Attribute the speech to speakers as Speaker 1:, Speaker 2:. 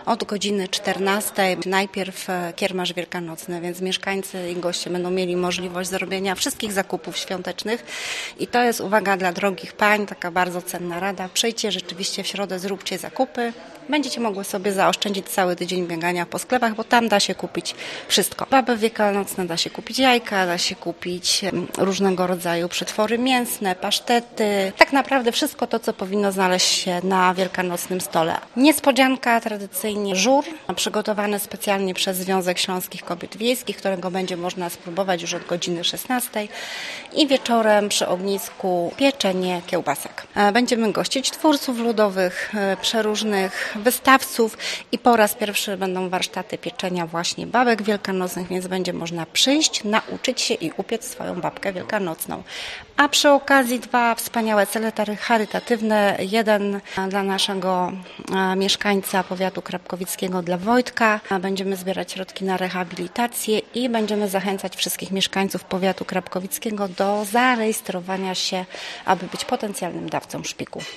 Speaker 1: Od godziny 14 najpierw kiermasz wielkanocny, więc mieszkańcy i goście będą mieli możliwość zrobienia wszystkich zakupów świątecznych i to jest, uwaga, dla drogich pań, taka bardzo cenna rada. Przyjdźcie rzeczywiście w środę, zróbcie zakupy. Będziecie mogły sobie zaoszczędzić cały tydzień biegania po sklepach, bo tam da się kupić wszystko. Baby wielkanocne, da się kupić jajka, da się kupić różnego rodzaju przetwory mięsne, pasztety. Tak naprawdę wszystko to, co powinno znaleźć się na wielkanocnym stole. Niespodzianka, tradycyjnie żur, przygotowany specjalnie przez Związek Śląskich Kobiet Wiejskich, którego będzie można spróbować już od godziny 16 i wieczorem przy ognisku pieczenie kiełbasek. Będziemy gościć twórców ludowych, przeróżnych wystawców i po raz pierwszy będą warsztaty pieczenia właśnie babek wielkanocnych, więc będzie można przyjść, nauczyć się i upiec swoją babkę wielkanocną. A przy okazji 2 wspaniałe cele charytatywne. Jeden dla naszego mieszkańca powiatu krapkowickiego, dla Wojtka. Będziemy zbierać środki na rehabilitację i będziemy zachęcać wszystkich mieszkańców powiatu krapkowickiego do zarejestrowania się, aby być potencjalnym dawcą szpiku.